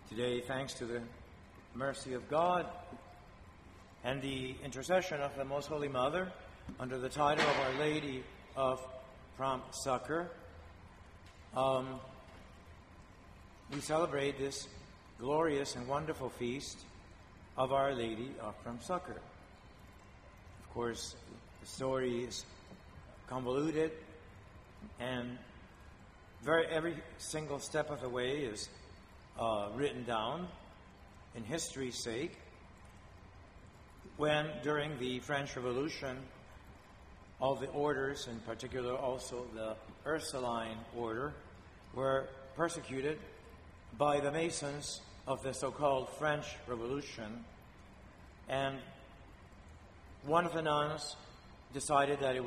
Today, thanks to the mercy of God and the intercession of the Most Holy Mother, under the title of Our Lady of Prompt Succor, we celebrate this glorious and wonderful feast of Our Lady of Prompt Succor. Of course, the story is convoluted, and every single step of the way is written down in history's sake. When, during the French Revolution, all the orders, in particular also the Ursuline order, were persecuted by the Masons of the so-called French Revolution, and one of the nuns decided that it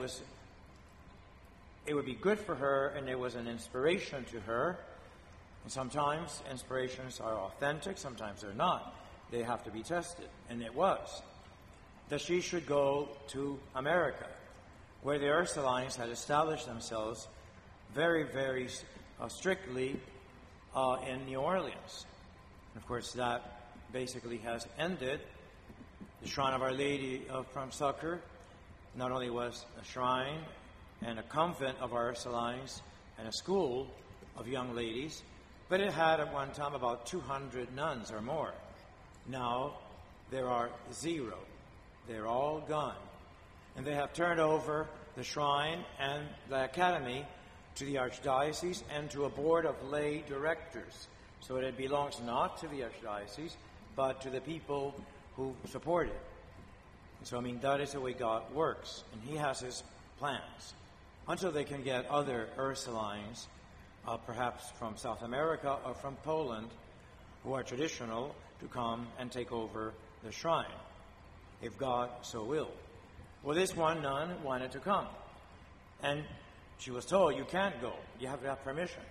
would be good for her, and it was an inspiration to her. And sometimes inspirations are authentic, sometimes they're not. They have to be tested, and it was that she should go to America, where the Ursulines had established themselves very, very strictly in New Orleans. And of course, that basically has ended. The Shrine of Our Lady of Prompt Succor not only was a shrine and a convent of our Ursulines and a school of young ladies, but it had at one time about 200 nuns or more. Now there are 0. They're all gone. And they have turned over the shrine and the academy to the Archdiocese and to a board of lay directors. So it belongs not to the Archdiocese, but to the people who support it. And so, that is the way God works. And He has His plans. Until they can get other Ursulines, perhaps from South America or from Poland, who are traditional, to come and take over the shrine, if God so will. Well, this one nun wanted to come, and she was told, you can't go, you have to have permission.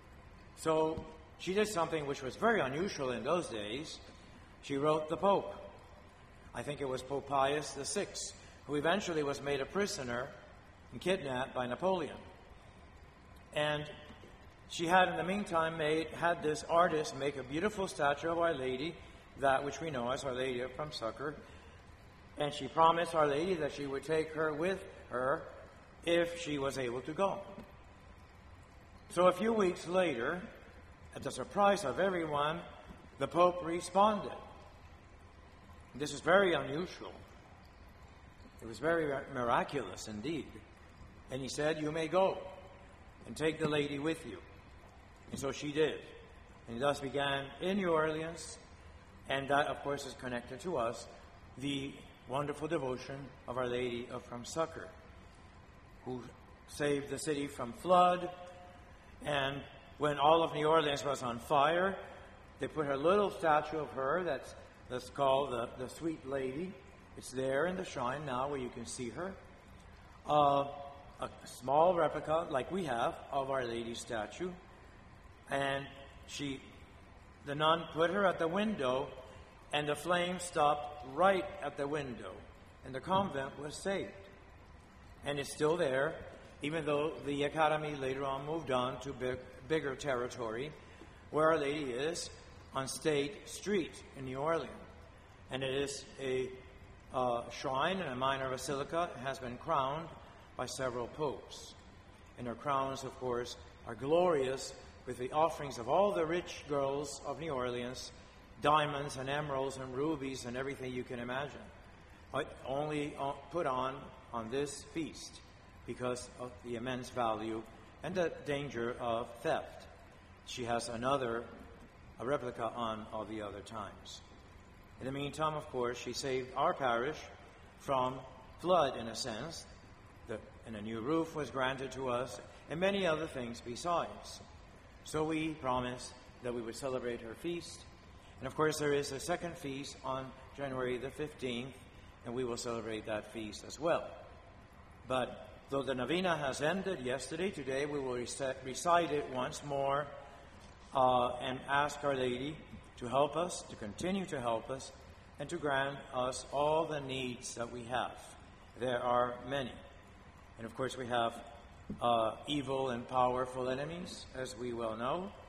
So she did something which was very unusual in those days. She wrote the Pope. I think it was Pope Pius VI, who eventually was made a prisoner and kidnapped by Napoleon. And she had, in the meantime, had this artist make a beautiful statue of Our Lady, that which we know as Our Lady of Prompt Succor. And she promised Our Lady that she would take her with her if she was able to go. So a few weeks later, at the surprise of everyone, the Pope responded. This is very unusual. It was very miraculous indeed. And he said, you may go and take the lady with you. And so she did. And it thus began in New Orleans, and that, of course, is connected to us, the wonderful devotion of Our Lady of Prompt Succor, who saved the city from flood. And when all of New Orleans was on fire, they put a little statue of her that's called the Sweet Lady. It's there in the shrine now where you can see her. A small replica, like we have, of Our Lady's statue. And the nun put her at the window, and the flame stopped right at the window. And the convent was saved. And it's still there, even though the academy later on moved on to bigger territory, where Our Lady is on State Street in New Orleans. And it is a shrine and a minor basilica. It has been crowned by several popes. And her crowns, of course, are glorious, with the offerings of all the rich girls of New Orleans, diamonds and emeralds and rubies and everything you can imagine, but only put on this feast because of the immense value and the danger of theft. She has a replica on all the other times. In the meantime, of course, she saved our parish from flood, in a sense, and a new roof was granted to us, and many other things besides. So we promised that we would celebrate her feast. And of course, there is a second feast on January the 15th, and we will celebrate that feast as well. But though the novena has ended yesterday, today we will recite it once more and ask Our Lady to help us, to continue to help us, and to grant us all the needs that we have. There are many. And of course, we have evil and powerful enemies, as we well know.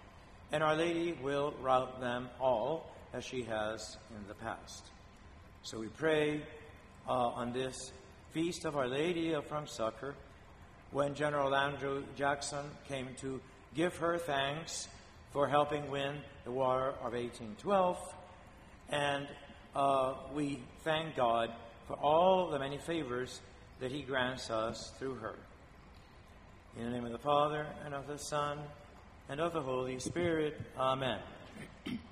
and Our Lady will rout them all as she has in the past. So we pray on this feast of Our Lady from Succor, when General Andrew Jackson came to give her thanks for helping win the War of 1812, and we thank God for all the many favors that He grants us through her. In the name of the Father, and of the Son, and of the Holy Spirit. Amen.